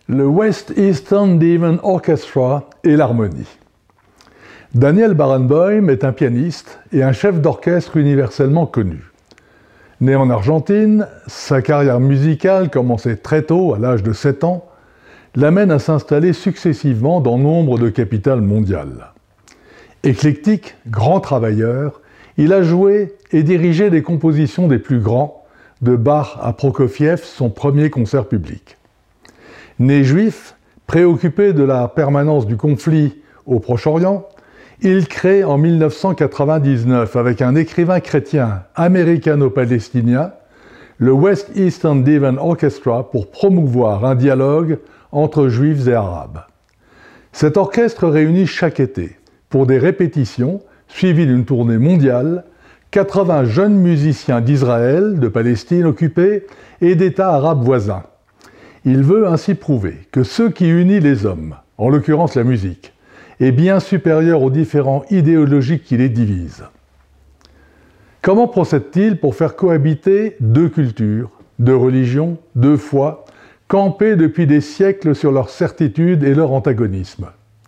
le West Eastern Divan Orchestra et l'harmonie. Daniel Barenboim est un pianiste et un chef d'orchestre universellement connu. Né en Argentine, sa carrière musicale, commencée très tôt, à l'âge de 7 ans, l'amène à s'installer successivement dans nombre de capitales mondiales. Éclectique, grand travailleur, il a joué et dirigé des compositions des plus grands, de Bach à Prokofiev, son premier concert public. Né juif, préoccupé de la permanence du conflit au Proche-Orient, il crée en 1999, avec un écrivain chrétien américano-palestinien, le West Eastern Divan Orchestra pour promouvoir un dialogue entre juifs et arabes. Cet orchestre réunit chaque été, pour des répétitions suivies d'une tournée mondiale, 80 jeunes musiciens d'Israël, de Palestine occupée et d'États arabes voisins. Il veut ainsi prouver que ce qui unit les hommes, en l'occurrence la musique, est bien supérieur aux différents idéologies qui les divisent. Comment procède-t-il pour faire cohabiter deux cultures, deux religions, deux foi, campées depuis des siècles sur leur certitude et leur antagonisme?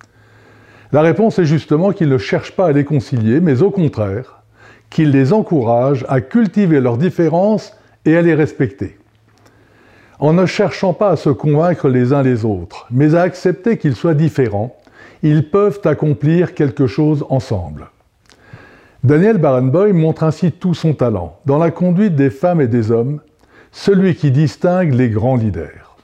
La réponse est justement qu'il ne cherche pas à les concilier, mais au contraire, qu'il les encourage à cultiver leurs différences et à les respecter. En ne cherchant pas à se convaincre les uns les autres, mais à accepter qu'ils soient différents, ils peuvent accomplir quelque chose ensemble. Daniel Barenboim montre ainsi tout son talent dans la conduite des femmes et des hommes, celui qui distingue les grands leaders.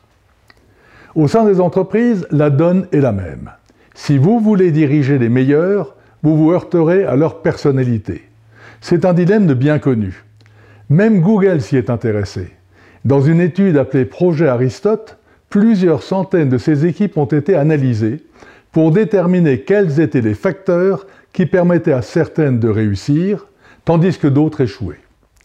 Au sein des entreprises, la donne est la même. Si vous voulez diriger les meilleurs, vous vous heurterez à leur personnalité. C'est un dilemme bien connu. Même Google s'y est intéressé. Dans une étude appelée Projet Aristote, plusieurs centaines de ces équipes ont été analysées pour déterminer quels étaient les facteurs qui permettaient à certaines de réussir, tandis que d'autres échouaient.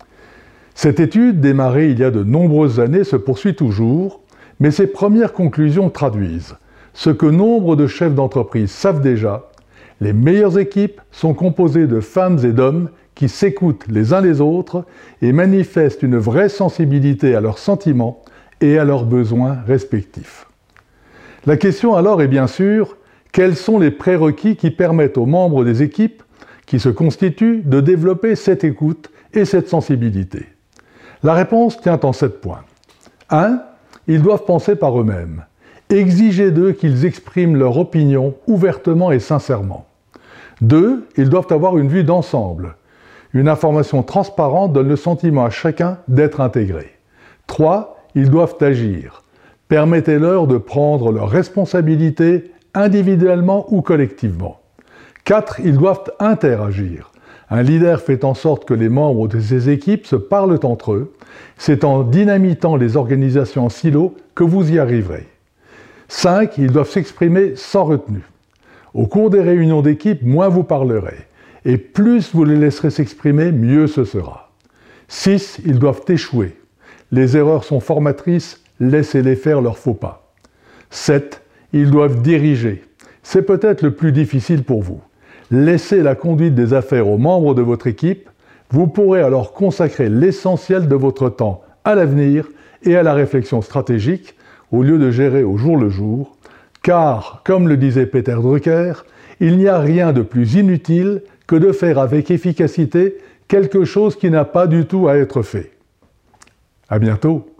Cette étude, démarrée il y a de nombreuses années, se poursuit toujours, mais ses premières conclusions traduisent ce que nombre de chefs d'entreprise savent déjà: les meilleures équipes sont composées de femmes et d'hommes qui s'écoutent les uns les autres et manifestent une vraie sensibilité à leurs sentiments et à leurs besoins respectifs. La question alors est bien sûr: quels sont les prérequis qui permettent aux membres des équipes qui se constituent de développer cette écoute et cette sensibilité? La réponse tient en 7 points. 1. Ils doivent penser par eux-mêmes. Exigez d'eux qu'ils expriment leur opinion ouvertement et sincèrement. 2. Ils doivent avoir une vue d'ensemble. Une information transparente donne le sentiment à chacun d'être intégré. 3. Ils doivent agir. Permettez-leur de prendre leurs responsabilités individuellement ou collectivement. 4. Ils doivent interagir. Un leader fait en sorte que les membres de ses équipes se parlent entre eux. C'est en dynamitant les organisations en silo que vous y arriverez. 5. Ils doivent s'exprimer sans retenue. Au cours des réunions d'équipe, moins vous parlerez. Et plus vous les laisserez s'exprimer, mieux ce sera. 6. Ils doivent échouer. Les erreurs sont formatrices, laissez-les faire leurs faux pas. 7. Ils doivent diriger. C'est peut-être le plus difficile pour vous. Laissez la conduite des affaires aux membres de votre équipe, vous pourrez alors consacrer l'essentiel de votre temps à l'avenir et à la réflexion stratégique, au lieu de gérer au jour le jour, car, comme le disait Peter Drucker, il n'y a rien de plus inutile que de faire avec efficacité quelque chose qui n'a pas du tout à être fait. À bientôt.